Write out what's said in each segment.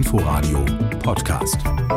Inforadio Podcast.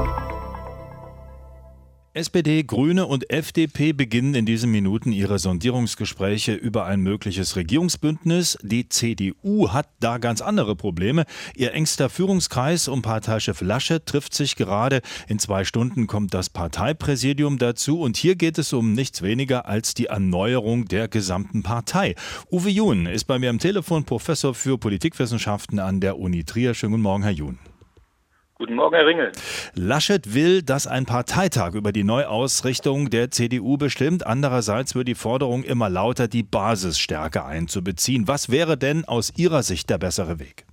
SPD, Grüne und FDP beginnen in diesen Minuten ihre Sondierungsgespräche über ein mögliches Regierungsbündnis. Die CDU hat da ganz andere Probleme. Ihr engster Führungskreis um Parteichef Laschet trifft sich gerade. In 2 Stunden kommt das Parteipräsidium dazu. Und hier geht es um nichts weniger als die Erneuerung der gesamten Partei. Uwe Jun ist bei mir am Telefon, Professor für Politikwissenschaften an der Uni Trier. Schönen guten Morgen, Herr Jun. Guten Morgen, Herr Ringel. Laschet will, dass ein Parteitag über die Neuausrichtung der CDU bestimmt. Andererseits wird die Forderung immer lauter, die Basis stärker einzubeziehen. Was wäre denn aus Ihrer Sicht der bessere Weg?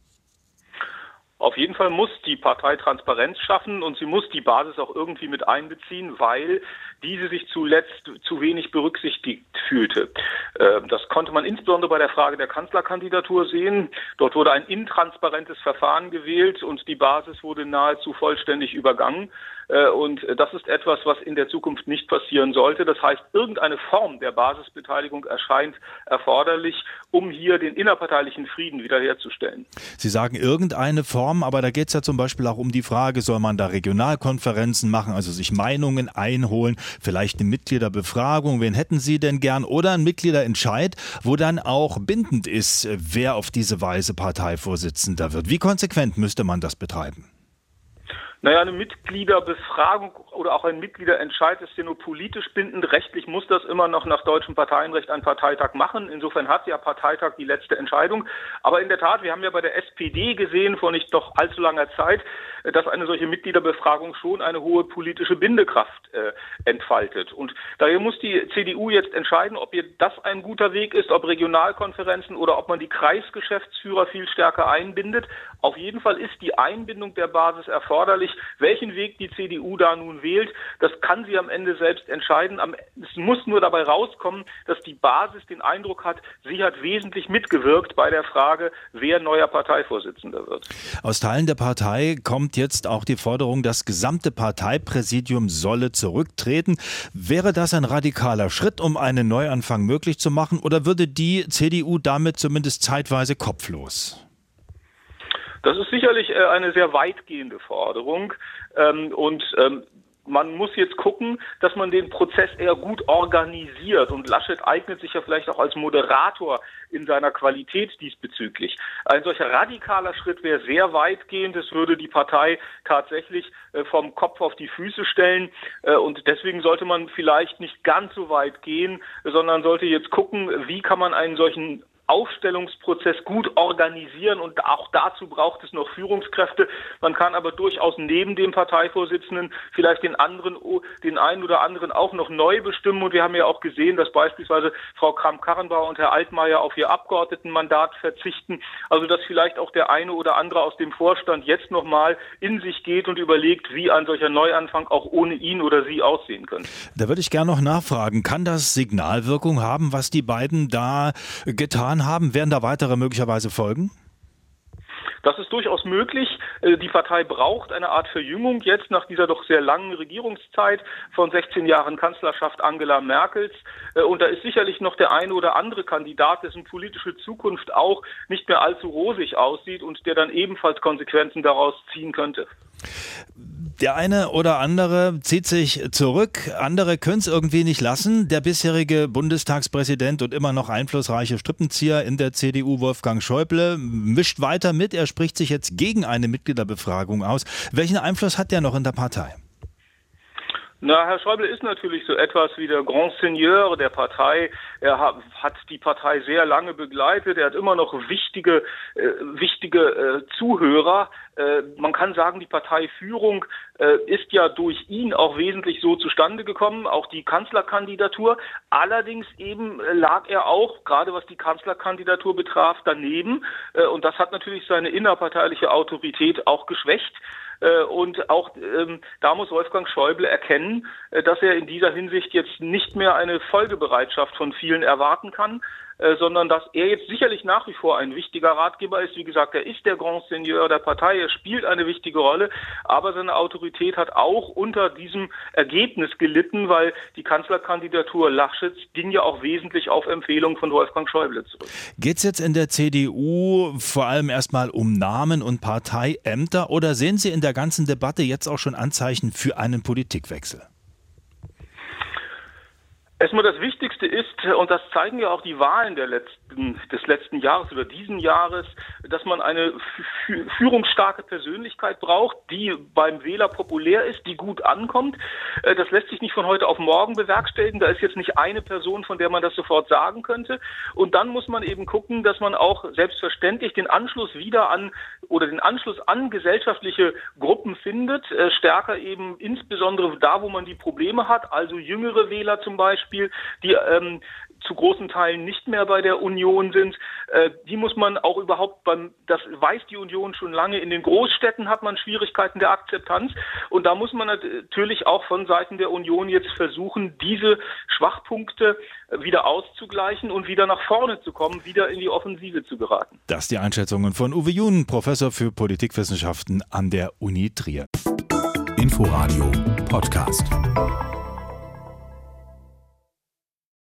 Auf jeden Fall muss die Partei Transparenz schaffen und sie muss die Basis auch irgendwie mit einbeziehen, weil diese sich zuletzt zu wenig berücksichtigt fühlte. Das konnte man insbesondere bei der Frage der Kanzlerkandidatur sehen. Dort wurde ein intransparentes Verfahren gewählt und die Basis wurde nahezu vollständig übergangen. Und das ist etwas, was in der Zukunft nicht passieren sollte. Das heißt, irgendeine Form der Basisbeteiligung erscheint erforderlich, um hier den innerparteilichen Frieden wiederherzustellen. Sie sagen irgendeine Form, aber da geht es ja zum Beispiel auch um die Frage, soll man da Regionalkonferenzen machen, also sich Meinungen einholen, vielleicht eine Mitgliederbefragung, wen hätten Sie denn gern, oder ein Mitgliederentscheid, wo dann auch bindend ist, wer auf diese Weise Parteivorsitzender wird. Wie konsequent müsste man das betreiben? Naja, eine Mitgliederbefragung oder auch ein Mitgliederentscheid ist ja nur politisch bindend. Rechtlich muss das immer noch nach deutschem Parteienrecht ein Parteitag machen. Insofern hat ja Parteitag die letzte Entscheidung. Aber in der Tat, wir haben ja bei der SPD gesehen, vor nicht doch allzu langer Zeit, dass eine solche Mitgliederbefragung schon eine hohe politische Bindekraft entfaltet. Und daher muss die CDU jetzt entscheiden, ob ihr das ein guter Weg ist, ob Regionalkonferenzen oder ob man die Kreisgeschäftsführer viel stärker einbindet. Auf jeden Fall ist die Einbindung der Basis erforderlich. Welchen Weg die CDU da nun wählt, das kann sie am Ende selbst entscheiden. Es muss nur dabei rauskommen, dass die Basis den Eindruck hat, sie hat wesentlich mitgewirkt bei der Frage, wer neuer Parteivorsitzender wird. Aus Teilen der Partei kommt jetzt auch die Forderung, das gesamte Parteipräsidium solle zurücktreten. Wäre das ein radikaler Schritt, um einen Neuanfang möglich zu machen, oder würde die CDU damit zumindest zeitweise kopflos? Das ist sicherlich eine sehr weitgehende Forderung man muss jetzt gucken, dass man den Prozess eher gut organisiert, und Laschet eignet sich ja vielleicht auch als Moderator in seiner Qualität diesbezüglich. Ein solcher radikaler Schritt wäre sehr weitgehend, es würde die Partei tatsächlich vom Kopf auf die Füße stellen, und deswegen sollte man vielleicht nicht ganz so weit gehen, sondern sollte jetzt gucken, wie kann man einen solchen Aufstellungsprozess gut organisieren, und auch dazu braucht es noch Führungskräfte. Man kann aber durchaus neben dem Parteivorsitzenden vielleicht den einen oder anderen auch noch neu bestimmen, und wir haben ja auch gesehen, dass beispielsweise Frau Kramp-Karrenbauer und Herr Altmaier auf ihr Abgeordnetenmandat verzichten, also dass vielleicht auch der eine oder andere aus dem Vorstand jetzt nochmal in sich geht und überlegt, wie ein solcher Neuanfang auch ohne ihn oder sie aussehen könnte. Da würde ich gerne noch nachfragen, kann das Signalwirkung haben, was die beiden da getan haben? Werden da weitere möglicherweise folgen? Das ist durchaus möglich. Die Partei braucht eine Art Verjüngung jetzt nach dieser doch sehr langen Regierungszeit von 16 Jahren Kanzlerschaft Angela Merkels. Und da ist sicherlich noch der eine oder andere Kandidat, dessen politische Zukunft auch nicht mehr allzu rosig aussieht und der dann ebenfalls Konsequenzen daraus ziehen könnte. Der eine oder andere zieht sich zurück, andere können es irgendwie nicht lassen. Der bisherige Bundestagspräsident und immer noch einflussreiche Strippenzieher in der CDU, Wolfgang Schäuble, mischt weiter mit. Er spricht sich jetzt gegen eine Mitgliederbefragung aus. Welchen Einfluss hat der noch in der Partei? Na, Herr Schäuble ist natürlich so etwas wie der Grand Seigneur der Partei. Er hat die Partei sehr lange begleitet. Er hat immer noch wichtige Zuhörer. Man kann sagen, die Parteiführung ist ja durch ihn auch wesentlich so zustande gekommen, auch die Kanzlerkandidatur. Allerdings eben lag er auch, gerade was die Kanzlerkandidatur betraf, daneben. Und das hat natürlich seine innerparteiliche Autorität auch geschwächt. Und auch da muss Wolfgang Schäuble erkennen, dass er in dieser Hinsicht jetzt nicht mehr eine Folgebereitschaft von vielen erwarten kann. sondern dass er jetzt sicherlich nach wie vor ein wichtiger Ratgeber ist. Wie gesagt, er ist der Grand Seigneur der Partei, er spielt eine wichtige Rolle, aber seine Autorität hat auch unter diesem Ergebnis gelitten, weil die Kanzlerkandidatur Laschets ging ja auch wesentlich auf Empfehlung von Wolfgang Schäuble zurück. Geht es jetzt in der CDU vor allem erstmal um Namen und Parteiämter oder sehen Sie in der ganzen Debatte jetzt auch schon Anzeichen für einen Politikwechsel? Erstmal das Wichtigste ist, und das zeigen ja auch die Wahlen des letzten Jahres oder diesen Jahres, dass man eine führungsstarke Persönlichkeit braucht, die beim Wähler populär ist, die gut ankommt. Das lässt sich nicht von heute auf morgen bewerkstelligen. Da ist jetzt nicht eine Person, von der man das sofort sagen könnte. Und dann muss man eben gucken, dass man auch selbstverständlich den Anschluss an gesellschaftliche Gruppen findet, stärker eben insbesondere da, wo man die Probleme hat, also jüngere Wähler zum Beispiel, die zu großen Teilen nicht mehr bei der Union sind. Die muss man auch das weiß die Union schon lange, in den Großstädten hat man Schwierigkeiten der Akzeptanz und da muss man natürlich auch von Seiten der Union jetzt versuchen, diese Schwachpunkte wieder auszugleichen und wieder nach vorne zu kommen, wieder in die Offensive zu geraten. Das die Einschätzungen von Uwe Jun, Professor für Politikwissenschaften an der Uni Trier. Inforadio Podcast.